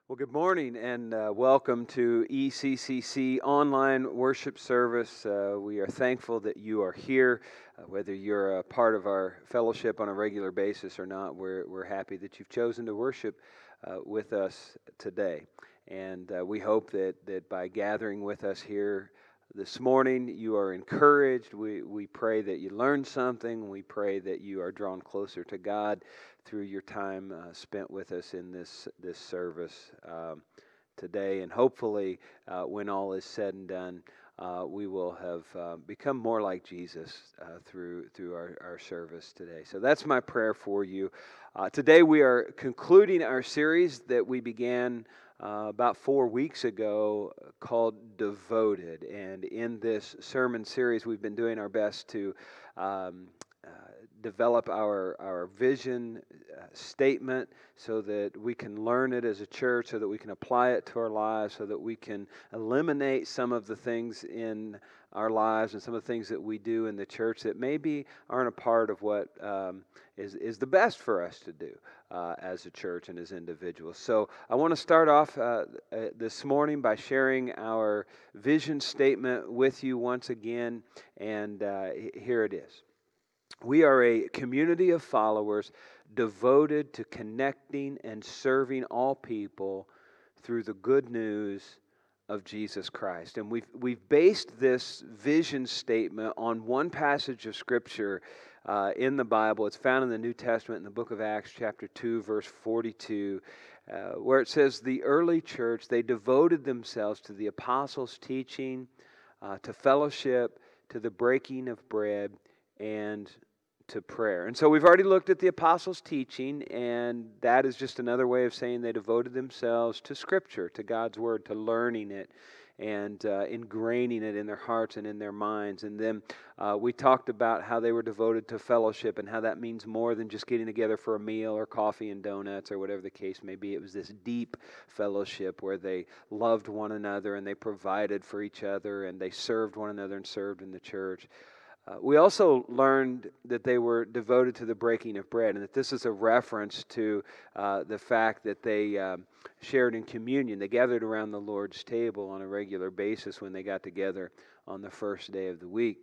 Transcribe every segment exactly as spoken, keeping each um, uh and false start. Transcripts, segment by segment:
Well, good morning and uh, welcome to E C C C online worship service. Uh, we are thankful that you are here. Uh, whether you're a part of our fellowship on a regular basis or not, we're, we're happy that you've chosen to worship uh, with us today. And uh, we hope that, that by gathering with us here this morning, you are encouraged. We, we pray that you learn something. We pray that you are drawn closer to God through your time uh, spent with us in this this service um, today, and hopefully, uh, when all is said and done, uh, we will have uh, become more like Jesus uh, through through our, our service today. So that's my prayer for you. Uh, today we are concluding our series that we began uh, about four weeks ago called Devoted, and in this sermon series we've been doing our best to um, uh, develop our our vision uh, statement so that we can learn it as a church, so that we can apply it to our lives, so that we can eliminate some of the things in our lives and some of the things that we do in the church that maybe aren't a part of what um, is is the best for us to do uh, as a church and as individuals. So I want to start off uh, uh, this morning by sharing our vision statement with you once again, and uh, here it is. We are a community of followers devoted to connecting and serving all people through the good news of Jesus Christ. And we've, we've based this vision statement on one passage of Scripture uh, in the Bible. It's found in the New Testament in the book of Acts, chapter two, verse forty-two, uh, where it says, "The early church, they devoted themselves to the apostles' teaching, uh, to fellowship, to the breaking of bread, and to prayer." And so we've already looked at the apostles' teaching, and that is just another way of saying they devoted themselves to Scripture, to God's Word, to learning it and uh, ingraining it in their hearts and in their minds. And then uh, we talked about how they were devoted to fellowship and how that means more than just getting together for a meal or coffee and donuts or whatever the case may be. It was this deep fellowship where they loved one another and they provided for each other and they served one another and served in the church. Uh, we also learned that they were devoted to the breaking of bread, and that this is a reference to uh, the fact that they um, shared in communion. They gathered around the Lord's table on a regular basis when they got together on the first day of the week.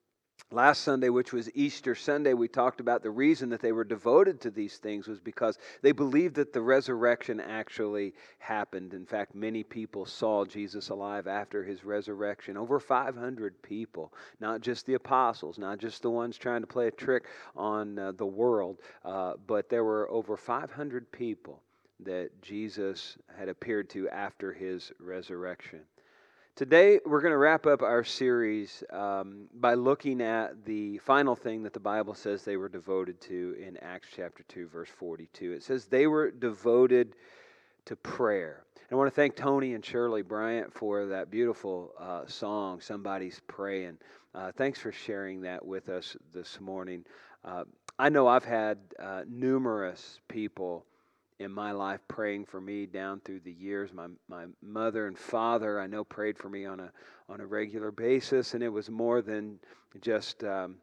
Last Sunday, which was Easter Sunday, we talked about the reason that they were devoted to these things was because they believed that the resurrection actually happened. In fact, many people saw Jesus alive after his resurrection. Over five hundred people, not just the apostles, not just the ones trying to play a trick on uh, the world, uh, but there were over five hundred people that Jesus had appeared to after his resurrection. Today, we're going to wrap up our series um, by looking at the final thing that the Bible says they were devoted to in Acts chapter two, verse forty-two. It says they were devoted to prayer. And I want to thank Tony and Shirley Bryant for that beautiful uh, song, Somebody's Praying. Uh, thanks for sharing that with us this morning. Uh, I know I've had uh, numerous people in my life praying for me down through the years. My my mother and father, I know, prayed for me on a on a regular basis, and it was more than just um,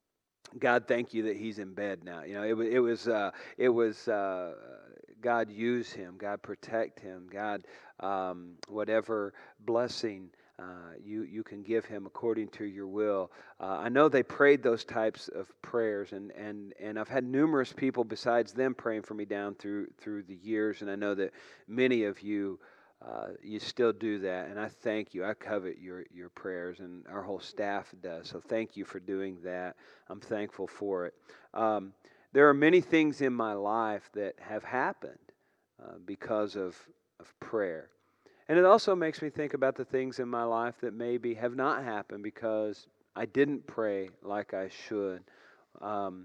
God, thank you that he's in bed now. You know, it was it was uh, it was uh, God, use him, God, protect him, God, um, whatever blessing uh, you you can give him according to your will. Uh, I know they prayed those types of prayers, and, and, and I've had numerous people besides them praying for me down through through the years, and I know that many of you. Uh, you still do that, and I thank you. I covet your, your prayers, and our whole staff does. So thank you for doing that. I'm thankful for it. Um, there are many things in my life that have happened uh, because of, of prayer. And it also makes me think about the things in my life that maybe have not happened because I didn't pray like I should, um,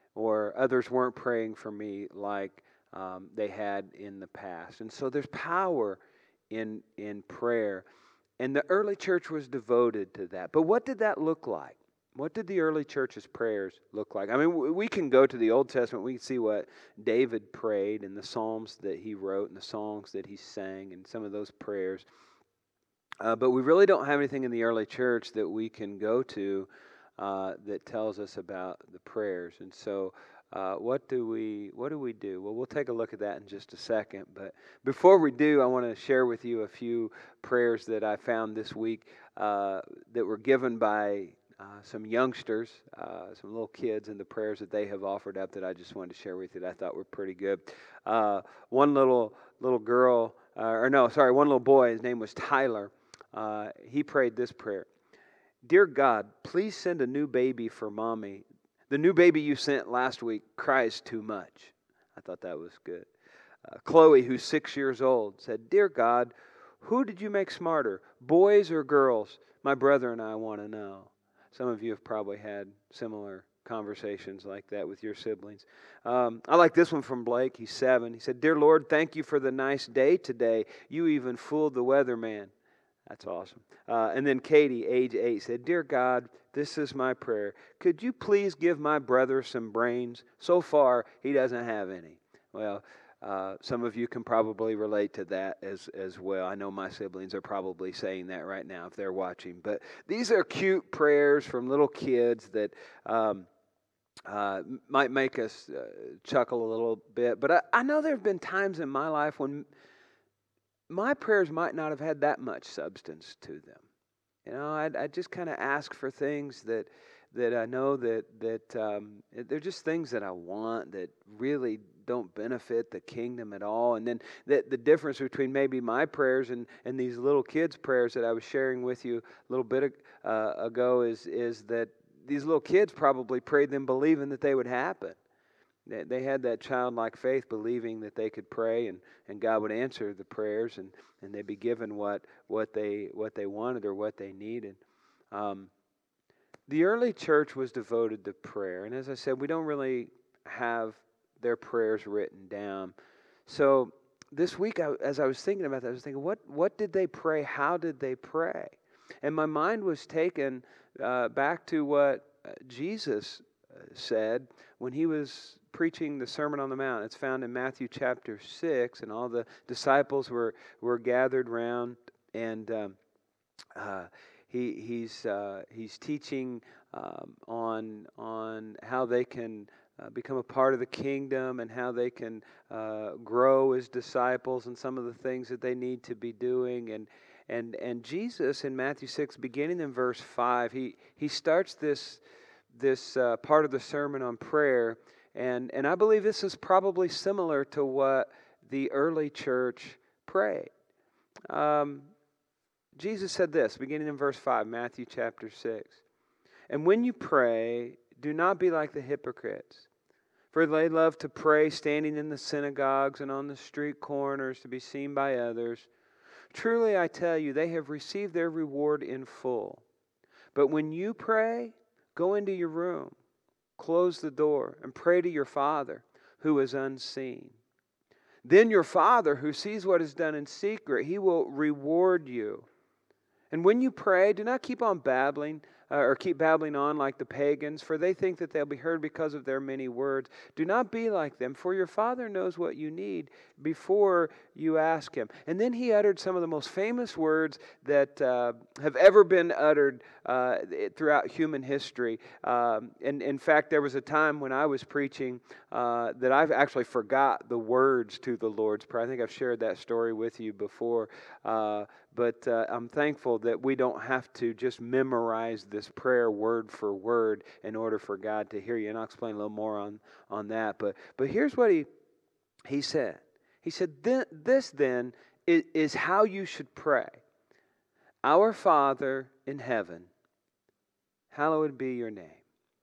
or others weren't praying for me like um, they had in the past. And so there's power in in prayer. And the early church was devoted to that. But what did that look like? What did the early church's prayers look like? I mean, we can go to the Old Testament. We can see what David prayed and the psalms that he wrote and the songs that he sang and some of those prayers. Uh, but we really don't have anything in the early church that we can go to uh, that tells us about the prayers. And so Uh, what do we what do we do? Well, we'll take a look at that in just a second. But before we do, I want to share with you a few prayers that I found this week uh, that were given by uh, some youngsters, uh, some little kids, and the prayers that they have offered up that I just wanted to share with you that I thought were pretty good. Uh, one little little girl, uh, or no, sorry, one little boy. His name was Tyler. Uh, he prayed this prayer: "Dear God, please send a new baby for mommy. The new baby you sent last week cries too much." I thought that was good. Uh, Chloe, who's six years old, said, "Dear God, who did you make smarter, boys or girls? My brother and I want to know." Some of you have probably had similar conversations like that with your siblings. Um, I like this one from Blake. He's seven. He said, "Dear Lord, thank you for the nice day today. You even fooled the weatherman." That's awesome. Uh, and then Katie, age eight, said, "Dear God, this is my prayer. Could you please give my brother some brains? So far, he doesn't have any." Well, uh, some of you can probably relate to that as, as well. I know my siblings are probably saying that right now if they're watching. But these are cute prayers from little kids that um, uh, might make us uh, chuckle a little bit. But I, I know there have been times in my life when my prayers might not have had that much substance to them. You know, I I just kind of ask for things that that I know that that um, they're just things that I want that really don't benefit the kingdom at all. And then that the difference between maybe my prayers and, and these little kids' prayers that I was sharing with you a little bit uh, ago is is that these little kids probably prayed them believing that they would happen. They, they had that childlike faith, believing that they could pray and, and God would answer the prayers, and, and they'd be given what what they what they wanted or what they needed. Um, the early church was devoted to prayer, and as I said, we don't really have their prayers written down. So this week, I, as I was thinking about that, I was thinking, what what did they pray? How did they pray? And my mind was taken uh, back to what Jesus said when he was preaching the Sermon on the Mount. It's found in Matthew chapter six, and all the disciples were, were gathered round, and um, uh, he he's uh, he's teaching um, on on how they can uh, become a part of the kingdom and how they can uh, grow as disciples and some of the things that they need to be doing. And and and Jesus in Matthew six, beginning in verse five, he he starts this this uh, part of the sermon on prayer. And and I believe this is probably similar to what the early church prayed. Um, Jesus said this, beginning in verse five, Matthew chapter six. "And when you pray, do not be like the hypocrites, for they love to pray standing in the synagogues and on the street corners to be seen by others. Truly I tell you, they have received their reward in full. But when you pray, go into your room, close the door, and pray to your Father who is unseen. Then your Father who sees what is done in secret, he will reward you. And when you pray, do not keep on babbling, uh, or keep babbling on like the pagans, for they think that they'll be heard because of their many words. Do not be like them, for your Father knows what you need before you ask him." And then he uttered some of the most famous words that uh, have ever been uttered uh, throughout human history. Um, and in fact, there was a time when I was preaching uh, that I've actually forgot the words to the Lord's Prayer. I think I've shared that story with you before. Uh, But uh, I'm thankful that we don't have to just memorize this prayer word for word in order for God to hear you. And I'll explain a little more on, on that. But but here's what he he said. He said, "This then is, is how you should pray. Our Father in heaven, hallowed be your name.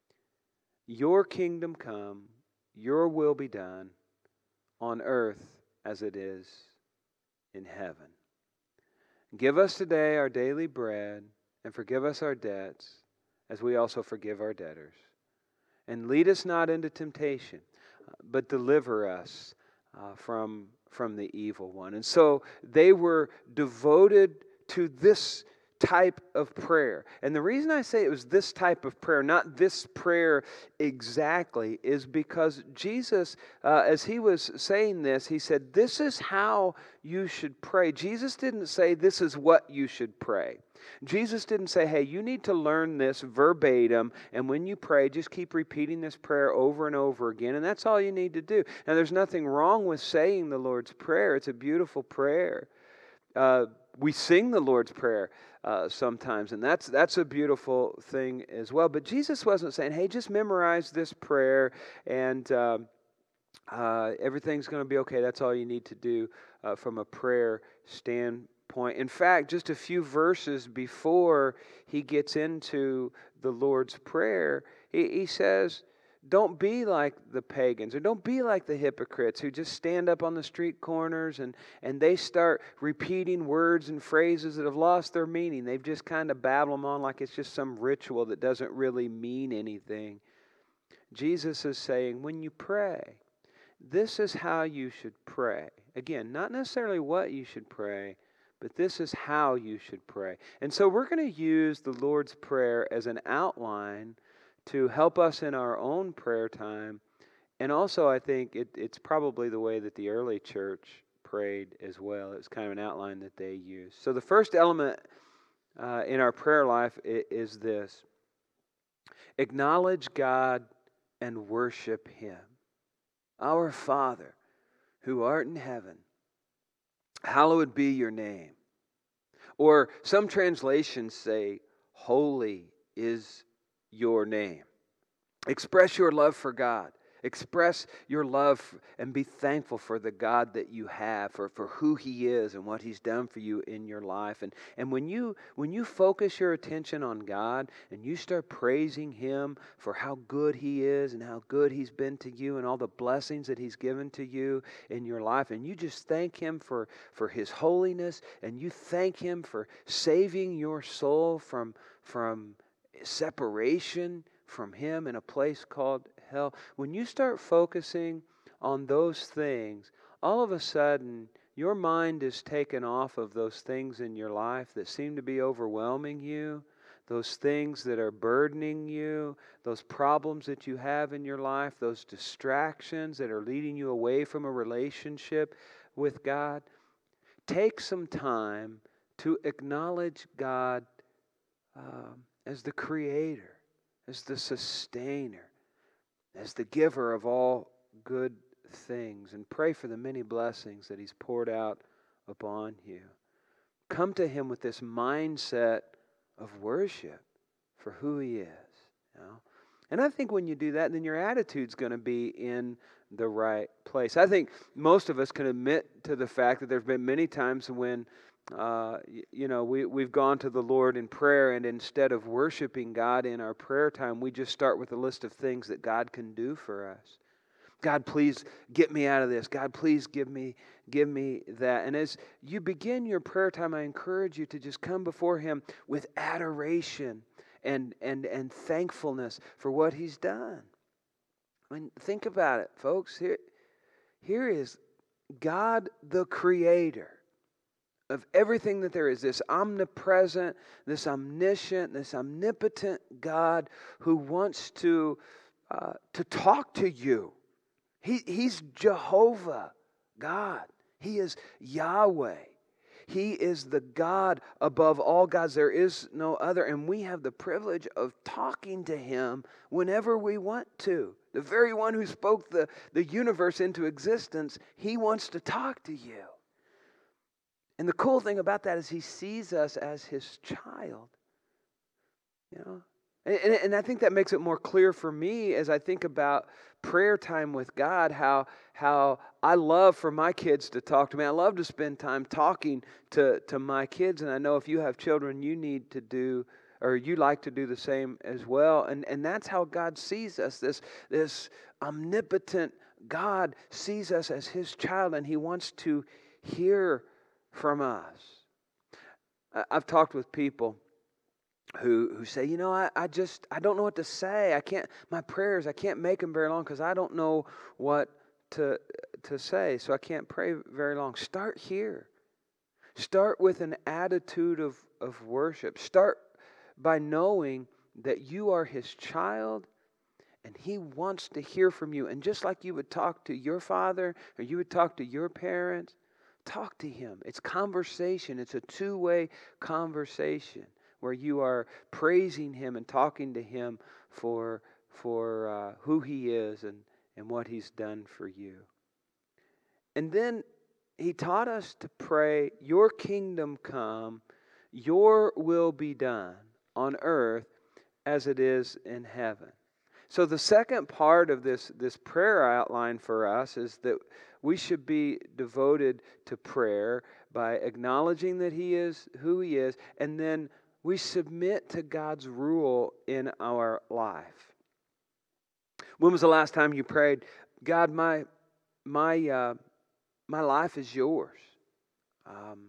Your kingdom come, your will be done on earth as it is in heaven. Give us today our daily bread, and forgive us our debts, as we also forgive our debtors. And lead us not into temptation, but deliver us uh, from, from the evil one." And so they were devoted to this type of prayer. And the reason I say it was this type of prayer, not this prayer exactly, is because Jesus, uh, as he was saying this, he said, this is how you should pray. Jesus didn't say this is what you should pray. Jesus didn't say, hey, you need to learn this verbatim, and when you pray, just keep repeating this prayer over and over again, and that's all you need to do. Now, there's nothing wrong with saying the Lord's Prayer. It's a beautiful prayer. Uh, we sing the Lord's Prayer uh, sometimes, and that's that's a beautiful thing as well. But Jesus wasn't saying, hey, just memorize this prayer, and um, uh, everything's going to be okay. That's all you need to do uh, from a prayer standpoint. Point. In fact, just a few verses before he gets into the Lord's Prayer, he, he says, don't be like the pagans, or don't be like the hypocrites who just stand up on the street corners and, and they start repeating words and phrases that have lost their meaning. They've just kind of babble them on like it's just some ritual that doesn't really mean anything. Jesus is saying, when you pray, this is how you should pray. Again, not necessarily what you should pray, but this is how you should pray. And so we're going to use the Lord's Prayer as an outline to help us in our own prayer time. And also, I think it, it's probably the way that the early church prayed as well. It's kind of an outline that they used. So the first element uh, in our prayer life is, is this: acknowledge God and worship Him. Our Father, who art in heaven, hallowed be your name. Or some translations say, holy is your name. Express your love for God. Express your love and be thankful for the God that you have, for, for who He is and what He's done for you in your life. And, and when you when you focus your attention on God and you start praising Him for how good He is and how good He's been to you and all the blessings that He's given to you in your life, and you just thank Him for, for His holiness, and you thank Him for saving your soul from, from separation from Him in a place called hell. When you start focusing on those things, all of a sudden your mind is taken off of those things in your life that seem to be overwhelming you, those things that are burdening you, those problems that you have in your life, those distractions that are leading you away from a relationship with God. Take some time to acknowledge God um, as the Creator, as the sustainer, as the giver of all good things, and pray for the many blessings that He's poured out upon you. Come to Him with this mindset of worship for who He is. You know? And I think when you do that, then your attitude's going to be in the right place. I think most of us can admit to the fact that there have been many times when Uh, you know, we, we've gone to the Lord in prayer, and instead of worshiping God in our prayer time, we just start with a list of things that God can do for us. God, please get me out of this. God, please give me, give me that. And as you begin your prayer time, I encourage you to just come before Him with adoration and, and, and thankfulness for what He's done. I mean, think about it, folks. Here, here is God the Creator of everything that there is, this omnipresent, this omniscient, this omnipotent God who wants to uh, to talk to you. He, he's Jehovah God. He is Yahweh. He is the God above all gods. There is no other. And we have the privilege of talking to Him whenever we want to. The very one who spoke the, the universe into existence, He wants to talk to you. And the cool thing about that is He sees us as His child. You know? And, and, and I think that makes it more clear for me as I think about prayer time with God, how, how I love for my kids to talk to me. I love to spend time talking to, to my kids. And I know if you have children, you need to do, or you like to do the same as well. And, and that's how God sees us. This, this omnipotent God sees us as His child, and He wants to hear from us. I've talked with people who who say, you know, I, I just, I don't know what to say. I can't, my prayers, I can't make them very long because I don't know what to to say. So I can't pray very long. Start here. Start with an attitude of, of worship. Start by knowing that you are His child and He wants to hear from you. And just like you would talk to your father or you would talk to your parents, Talk to Him. It's conversation. It's a two-way conversation where you are praising Him and talking to Him for, for uh, who He is and, and what He's done for you. And then He taught us to pray, your kingdom come, your will be done on earth as it is in heaven. So the second part of this, this prayer outline for us is that we should be devoted to prayer by acknowledging that He is who He is, and then we submit to God's rule in our life. When was the last time you prayed, God, my my uh, my life is yours. Um,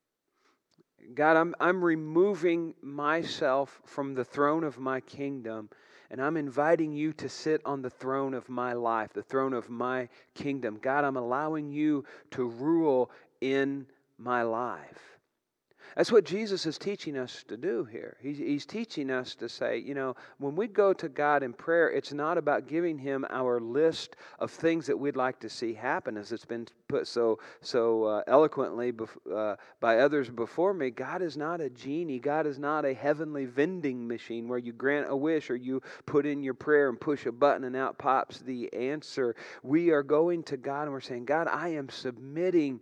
God, I'm I'm removing myself from the throne of my kingdom, and I'm inviting you to sit on the throne of my life, the throne of my kingdom. God, I'm allowing you to rule in my life. That's what Jesus is teaching us to do here. He's, he's teaching us to say, you know, when we go to God in prayer, it's not about giving Him our list of things that we'd like to see happen, as it's been put so so uh, eloquently bef- uh, by others before me. God is not a genie. God is not a heavenly vending machine where you grant a wish or you put in your prayer and push a button and out pops the answer. We are going to God and we're saying, God, I am submitting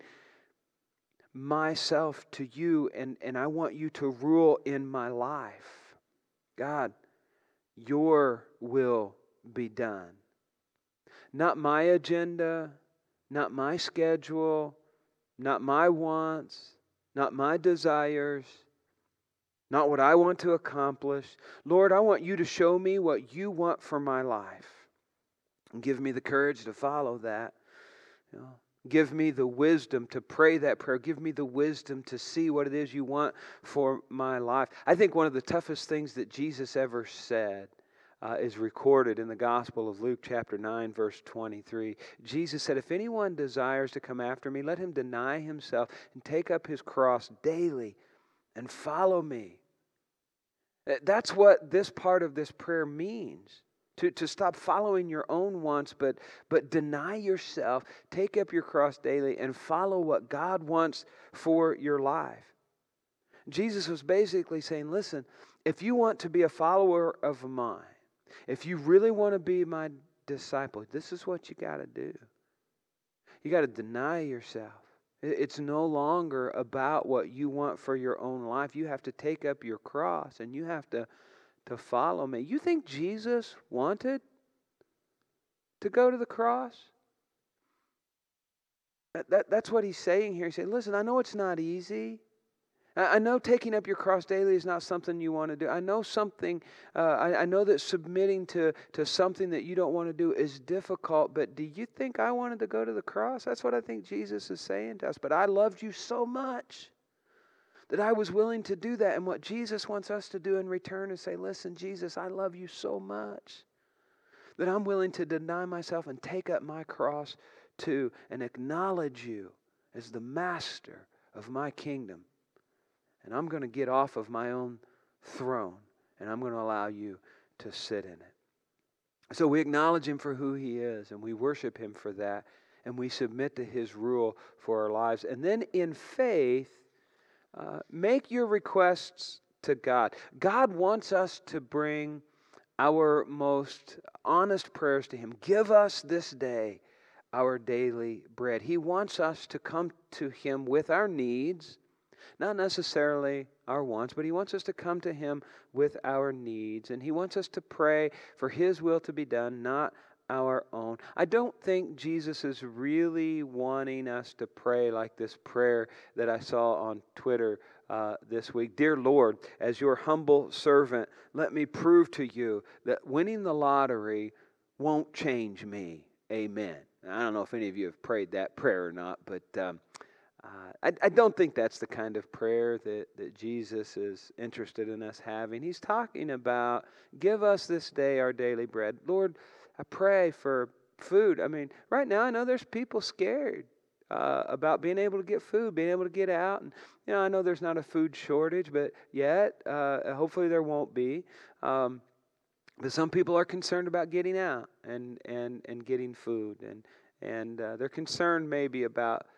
myself to you, and, and I want you to rule in my life. God, your will be done. Not my agenda, not my schedule, not my wants, not my desires, not what I want to accomplish. Lord, I want you to show me what you want for my life. And give me the courage to follow that. You know, give me the wisdom to pray that prayer. Give me the wisdom to see what it is you want for my life. I think one of the toughest things that Jesus ever said uh, is recorded in the Gospel of Luke chapter nine, verse twenty-three. Jesus said, if anyone desires to come after me, let him deny himself and take up his cross daily and follow me. That's what this part of this prayer means. To, to stop following your own wants, but, but deny yourself, take up your cross daily, and follow what God wants for your life. Jesus was basically saying, listen, if you want to be a follower of mine, if you really want to be my disciple, this is what you got to do. You got to deny yourself. It's no longer about what you want for your own life. You have to take up your cross, and you have to to follow me. You think Jesus wanted to go to the cross? That, that, that's what he's saying here. He's saying, listen, I know it's not easy. I, I know taking up your cross daily is not something you want to do. I know something, uh, I, I know that submitting to, to something that you don't want to do is difficult, but do you think I wanted to go to the cross? That's what I think Jesus is saying to us. But I loved you so much that I was willing to do that. And what Jesus wants us to do in return is say, listen, Jesus, I love you so much that I'm willing to deny myself and take up my cross too and acknowledge you as the master of my kingdom. And I'm going to get off of my own throne and I'm going to allow you to sit in it. So we acknowledge Him for who He is, and we worship Him for that, and we submit to His rule for our lives. And then in faith, Uh, make your requests to God. God wants us to bring our most honest prayers to Him. Give us this day our daily bread. He wants us to come to Him with our needs, not necessarily our wants, but He wants us to come to Him with our needs. And He wants us to pray for His will to be done, not our own. I don't think Jesus is really wanting us to pray like this prayer that I saw on Twitter uh, this week. Dear Lord, as your humble servant, let me prove to you that winning the lottery won't change me. Amen. I don't know if any of you have prayed that prayer or not, but um, uh, I, I don't think that's the kind of prayer that, that Jesus is interested in us having. He's talking about, give us this day our daily bread. Lord, I pray for food. I mean, right now I know there's people scared uh, about being able to get food, being able to get out. And, you know, I know there's not a food shortage, but yet, uh, hopefully there won't be. Um, but some people are concerned about getting out and, and, and getting food. And, and uh, they're concerned maybe about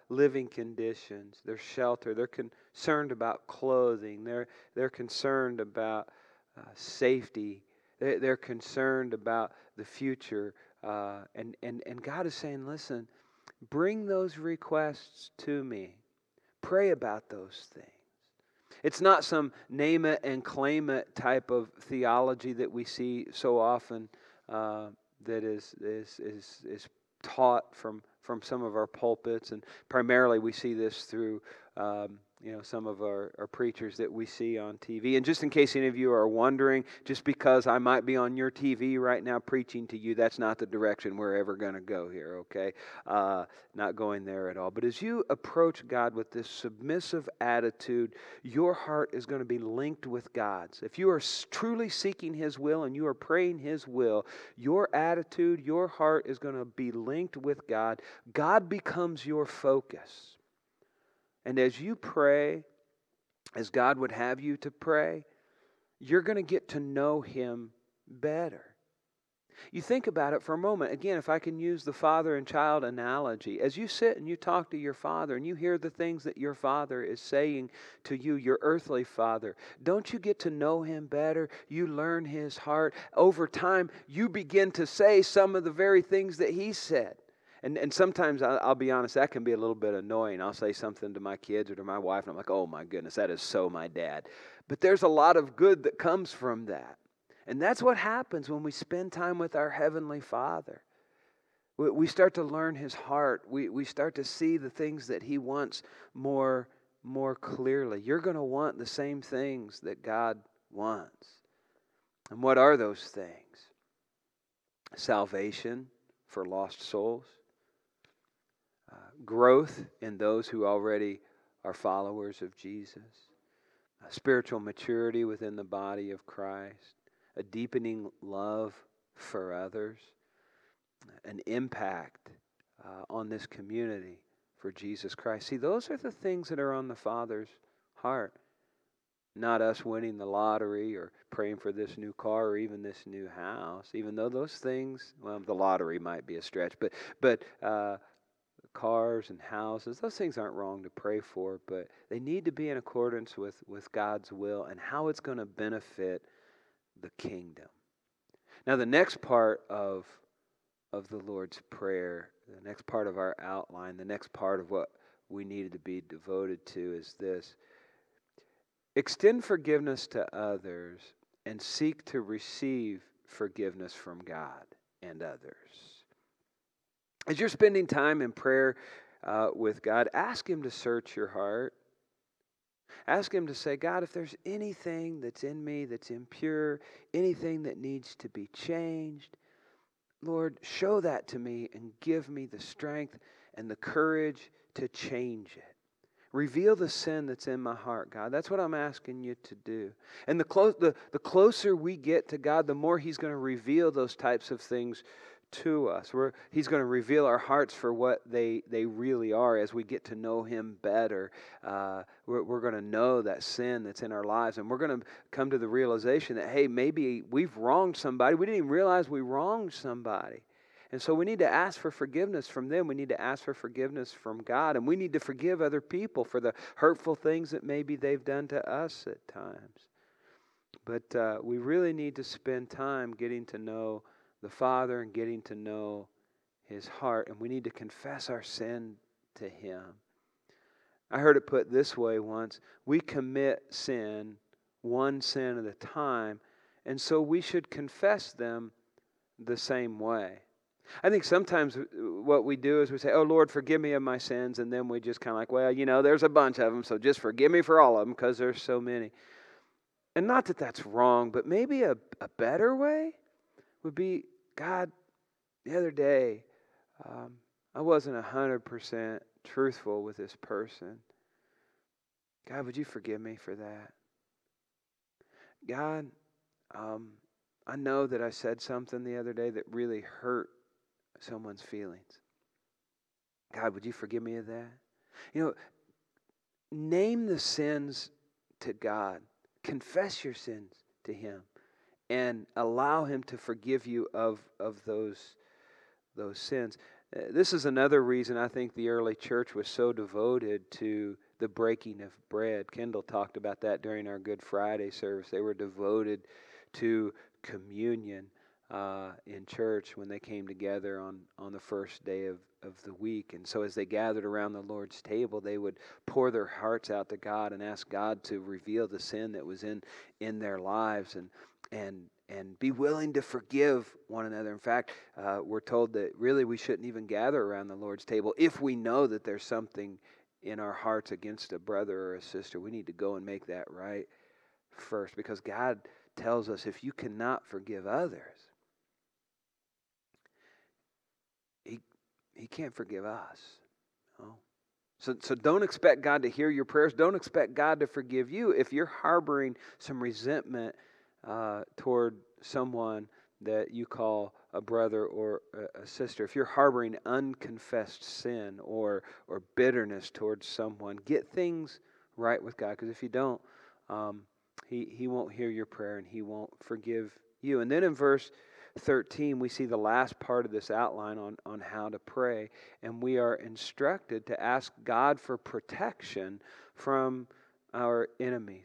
living conditions, their shelter. They're concerned about clothing. They're, they're concerned about uh, safety. They're, they're concerned about the future. Uh, and, and, and God is saying, listen, bring those requests to me. Pray about those things. It's not some name it and claim it type of theology that we see so often uh, that is, is, is, is taught from, from some of our pulpits. And primarily we see this through um, you know, some of our, our preachers that we see on T V. And just in case any of you are wondering, just because I might be on your T V right now preaching to you, that's not the direction we're ever going to go here, okay? Uh, not going there at all. But as you approach God with this submissive attitude, your heart is going to be linked with God's. If you are truly seeking His will and you are praying His will, your attitude, your heart is going to be linked with God. God becomes your focus. And as you pray, as God would have you to pray, you're going to get to know Him better. You think about it for a moment. Again, if I can use the father and child analogy, as you sit and you talk to your father and you hear the things that your father is saying to you, your earthly father, don't you get to know him better? You learn his heart. Over time, you begin to say some of the very things that he said. And and sometimes, I'll, I'll be honest, that can be a little bit annoying. I'll say something to my kids or to my wife, and I'm like, oh my goodness, that is so my dad. But there's a lot of good that comes from that. And that's what happens when we spend time with our Heavenly Father. We, we start to learn His heart. We, we start to see the things that He wants more, more clearly. You're going to want the same things that God wants. And what are those things? Salvation for lost souls. Uh, growth in those who already are followers of Jesus. Uh, spiritual maturity within the body of Christ. A deepening love for others. An impact uh, on this community for Jesus Christ. See, those are the things that are on the Father's heart. Not us winning the lottery or praying for this new car or even this new house. Even though those things, well, the lottery might be a stretch, but but uh, cars and houses, those things aren't wrong to pray for, but they need to be in accordance with, with God's will and how it's going to benefit the kingdom. Now, the next part of of the Lord's Prayer, the next part of our outline, the next part of what we needed to be devoted to is this. Extend forgiveness to others and seek to receive forgiveness from God and others. As you're spending time in prayer uh, with God, ask Him to search your heart. Ask Him to say, God, if there's anything that's in me that's impure, anything that needs to be changed, Lord, show that to me and give me the strength and the courage to change it. Reveal the sin that's in my heart, God. That's what I'm asking you to do. And the, clo- the, the closer we get to God, the more He's going to reveal those types of things to us. We're, he's going to reveal our hearts for what they, they really are as we get to know Him better. Uh, we're we're going to know that sin that's in our lives, and we're going to come to the realization that, hey, maybe we've wronged somebody. We didn't even realize we wronged somebody. And so we need to ask for forgiveness from them. We need to ask for forgiveness from God. And we need to forgive other people for the hurtful things that maybe they've done to us at times. But uh, we really need to spend time getting to know the Father and getting to know His heart. And we need to confess our sin to Him. I heard it put this way once. We commit sin, one sin at a time. And so we should confess them the same way. I think sometimes what we do is we say, oh, Lord, forgive me of my sins. And then we just kind of like, well, you know, there's a bunch of them, so just forgive me for all of them because there's so many. And not that that's wrong, but maybe a, a better way would be, God, the other day, um, I wasn't one hundred percent truthful with this person. God, would you forgive me for that? God, um, I know that I said something the other day that really hurt someone's feelings. God, would you forgive me of that? You know, name the sins to God. Confess your sins to Him. And allow Him to forgive you of, of those, those sins. Uh, This is another reason I think the early church was so devoted to the breaking of bread. Kendall talked about that during our Good Friday service. They were devoted to communion uh, in church when they came together on, on the first day of, of the week. And so as they gathered around the Lord's table, they would pour their hearts out to God and ask God to reveal the sin that was in, in their lives. And and and be willing to forgive one another. In fact, uh, we're told that really we shouldn't even gather around the Lord's table if we know that there's something in our hearts against a brother or a sister. We need to go and make that right first, because God tells us if you cannot forgive others, He He can't forgive us. Oh. So, so don't expect God to hear your prayers. Don't expect God to forgive you if you're harboring some resentment uh, toward someone that you call a brother or a, a sister. If you're harboring unconfessed sin or or bitterness towards someone, get things right with God. Because if you don't, um, he he won't hear your prayer and He won't forgive you. And then in verse thirteen, we see the last part of this outline on, on how to pray, and we are instructed to ask God for protection from our enemies.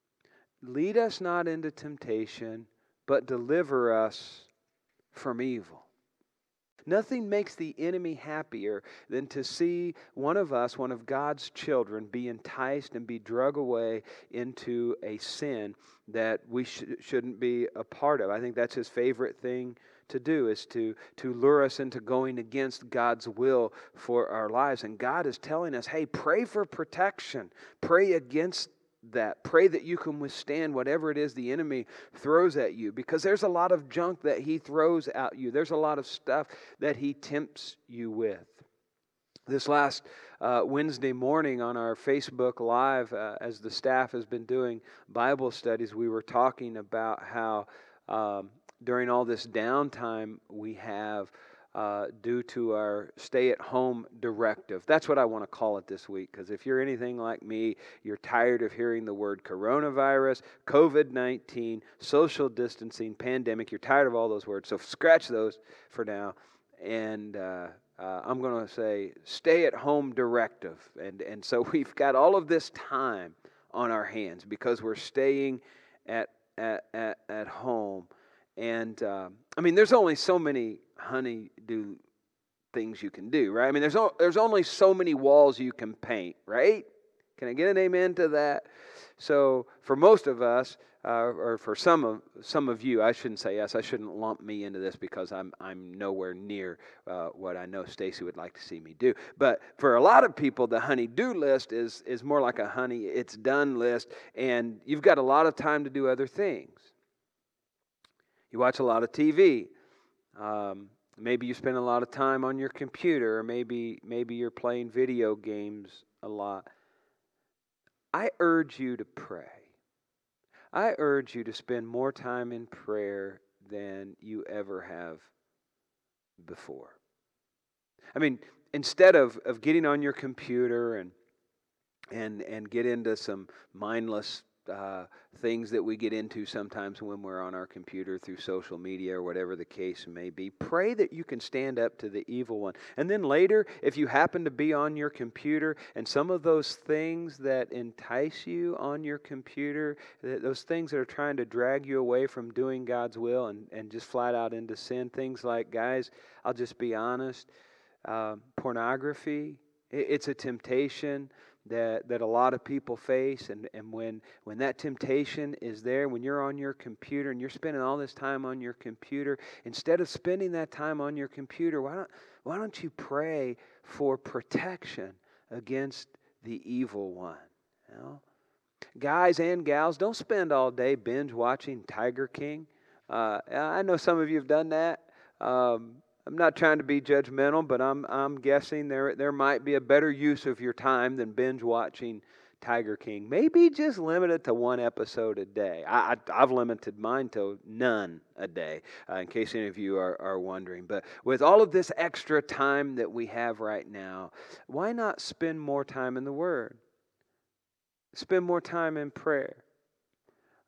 Lead us not into temptation, but deliver us from evil. Nothing makes the enemy happier than to see one of us, one of God's children, be enticed and be dragged away into a sin that we sh- shouldn't be a part of. I think that's his favorite thing to do, is to, to lure us into going against God's will for our lives. And God is telling us, hey, pray for protection. Pray against that. Pray that you can withstand whatever it is the enemy throws at you, because there's a lot of junk that he throws at you. There's a lot of stuff that he tempts you with. This last uh, Wednesday morning on our Facebook Live, uh, as the staff has been doing Bible studies, we were talking about how um, during all this downtime we have Uh, due to our stay-at-home directive. That's what I want to call it this week, because if you're anything like me, you're tired of hearing the word coronavirus, covid nineteen, social distancing, pandemic. You're tired of all those words, so scratch those for now. And uh, uh, I'm going to say stay-at-home directive. And, and so we've got all of this time on our hands because we're staying at, at, at, at home. And um, I mean, there's only so many honey-do things you can do, right? I mean, there's o- there's only so many walls you can paint, right? Can I get an amen to that? So for most of us, uh, or for some of some of you, I shouldn't say yes. I shouldn't lump me into this because I'm I'm nowhere near uh, what I know Stacy would like to see me do. But for a lot of people, the honey-do list is is more like a honey it's done list, and you've got a lot of time to do other things. You watch a lot of T V. Um, maybe you spend a lot of time on your computer, or maybe maybe you're playing video games a lot. I urge you to pray. I urge you to spend more time in prayer than you ever have before. I mean, instead of, of getting on your computer and and and get into some mindless uh, things that we get into sometimes when we're on our computer through social media or whatever the case may be, pray that you can stand up to the evil one. And then later, if you happen to be on your computer and some of those things that entice you on your computer, those things that are trying to drag you away from doing God's will and, and just flat out into sin, things like, guys, I'll just be honest, uh, pornography, it, it's a temptation that that a lot of people face, and, and when, when that temptation is there, when you're on your computer and you're spending all this time on your computer, instead of spending that time on your computer, why don't why don't you pray for protection against the evil one? You know? Guys and gals, don't spend all day binge watching Tiger King. Uh, I know some of you have done that. Um, I'm not trying to be judgmental, but I'm I'm guessing there there might be a better use of your time than binge watching Tiger King. Maybe just limit it to one episode a day. I, I, I've limited mine to none a day, uh, in case any of you are, are wondering. But with all of this extra time that we have right now, why not spend more time in the Word? Spend more time in prayer.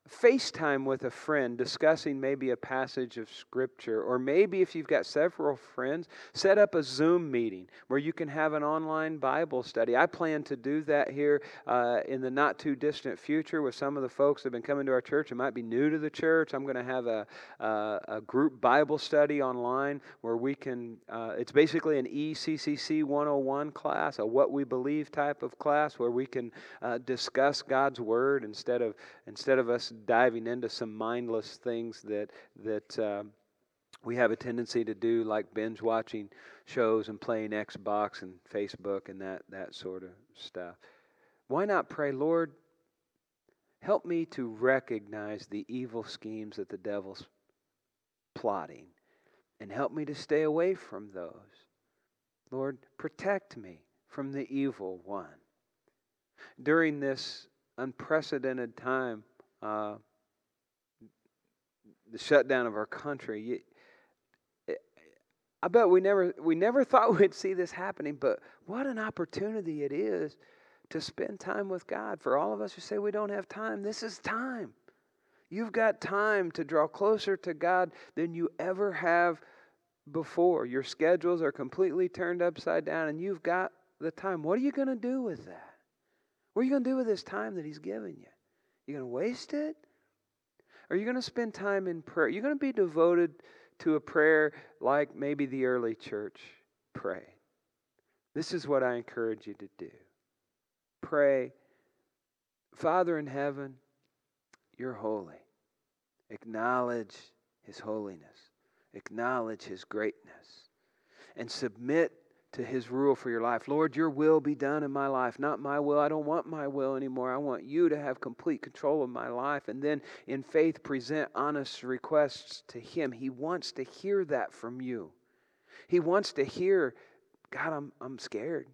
FaceTime with a friend discussing maybe a passage of Scripture, or maybe if you've got several friends, set up a Zoom meeting where you can have an online Bible study. I plan to do that here uh, in the not too distant future with some of the folks that have been coming to our church and might be new to the church. I'm going to have a, a, a group Bible study online where we can, uh, it's basically an E C C C one oh one class, a what we believe type of class where we can uh, discuss God's Word instead of instead of us diving into some mindless things that that uh, we have a tendency to do, like binge watching shows and playing Xbox and Facebook and that that sort of stuff. Why not pray, Lord, help me to recognize the evil schemes that the devil's plotting and help me to stay away from those. Lord, protect me from the evil one. During this unprecedented time, Uh, the shutdown of our country, I bet we never we never thought we'd see this happening, but what an opportunity it is to spend time with God. For all of us who say we don't have time, this is time. You've got time to draw closer to God than you ever have before. Your schedules are completely turned upside down, and you've got the time. What are you going to do with that? What are you going to do with this time that He's given you? You going to waste it? Or are you going to spend time in prayer? You're going to be devoted to a prayer like maybe the early church prayed. This is what I encourage you to do. Pray, Father in heaven, You're holy. Acknowledge His holiness. Acknowledge His greatness. And submit to His rule for your life. Lord, Your will be done in my life, not my will. I don't want my will anymore. I want You to have complete control of my life. And then in faith present honest requests to Him. He wants to hear that from you. He wants to hear, God, I'm I'm scared.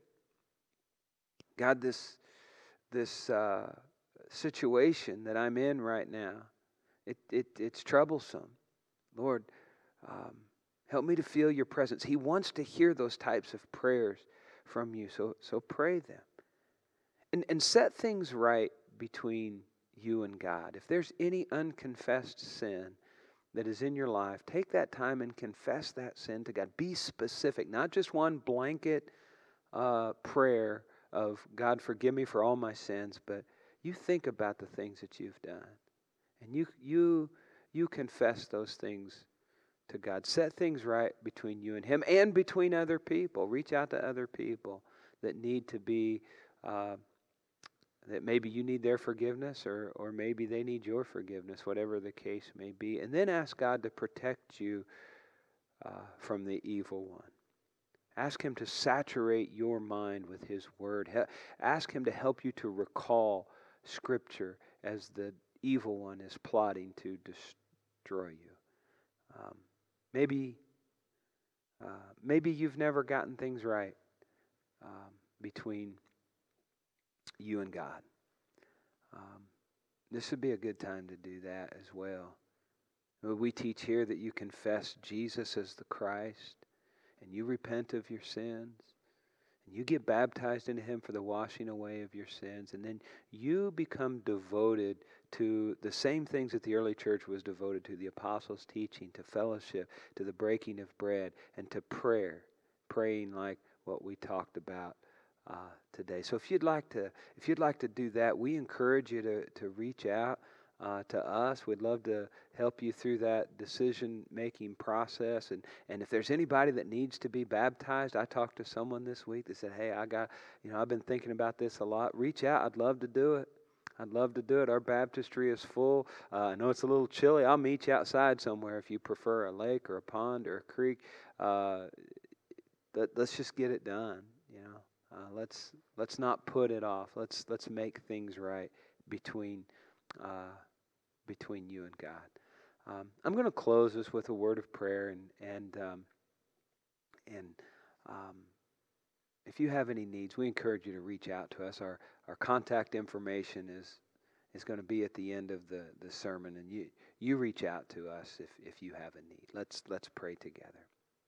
God, this this uh, situation that I'm in right now, it it it's troublesome. Lord, um, help me to feel Your presence. He wants to hear those types of prayers from you. So so pray them. And and set things right between you and God. If there's any unconfessed sin that is in your life, take that time and confess that sin to God. Be specific, not just one blanket uh, prayer of God, forgive me for all my sins, but you think about the things that you've done. And you you you confess those things to God. Set things right between you and Him and between other people. Reach out to other people that need to be, uh, that maybe you need their forgiveness or, or maybe they need your forgiveness, whatever the case may be. And then ask God to protect you uh, from the evil one. Ask Him to saturate your mind with His Word. He- ask Him to help you to recall Scripture as the evil one is plotting to destroy you. Um, Maybe, uh, maybe you've never gotten things right um, between you and God. Um, this would be a good time to do that as well. We teach here that you confess Jesus as the Christ, and you repent of your sins, and you get baptized into Him for the washing away of your sins, and then you become devoted to the same things that the early church was devoted to, the apostles' teaching, to fellowship, to the breaking of bread, and to prayer, praying like what we talked about uh, today. So if you'd like to, if you'd like to do that, we encourage you to to reach out uh, to us. We'd love to help you through that decision-making process. And and if there's anybody that needs to be baptized, I talked to someone this week that said, "Hey, I got, you know, I've been thinking about this a lot." Reach out. I'd love to do it. I'd love to do it. Our baptistry is full. Uh, I know it's a little chilly. I'll meet you outside somewhere if you prefer a lake or a pond or a creek. Uh, let, let's just get it done. You know, uh, let's let's not put it off. Let's let's make things right between uh, between you and God. Um, I'm going to close this with a word of prayer, and and um, and um, if you have any needs, we encourage you to reach out to us. Our our contact information is is going to be at the end of the, the sermon, and you you reach out to us if, if you have a need. Let's let's pray together.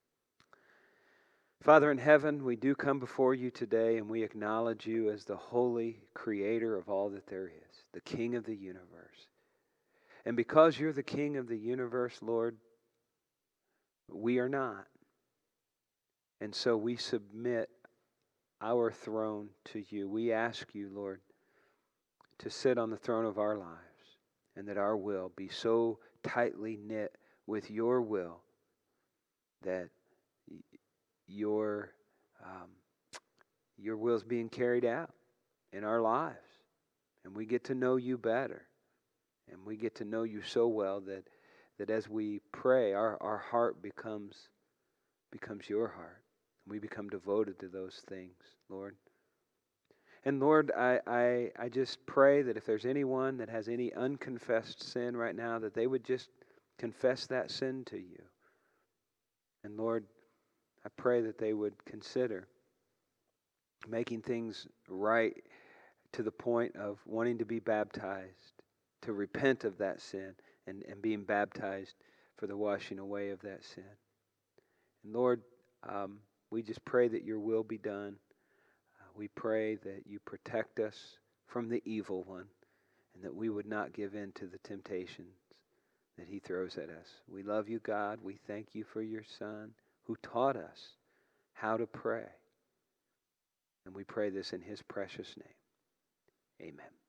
Father in heaven, we do come before you today, and we acknowledge you as the holy creator of all that there is, the King of the universe. And because you're the King of the universe, Lord, we are not. And so we submit our throne to you. We ask you, Lord, to sit on the throne of our lives, and that our will be so tightly knit with your will that your um, your will is being carried out in our lives, and we get to know you better, and we get to know you so well that that as we pray, our, our heart becomes becomes your heart. We become devoted to those things, Lord. And Lord, I, I I just pray that if there's anyone that has any unconfessed sin right now, that they would just confess that sin to you. And Lord, I pray that they would consider making things right to the point of wanting to be baptized, to repent of that sin, and, and being baptized for the washing away of that sin. And Lord, um, we just pray that your will be done. Uh, we pray that you protect us from the evil one, and that we would not give in to the temptations that he throws at us. We love you, God. We thank you for your Son who taught us how to pray. And we pray this in his precious name. Amen.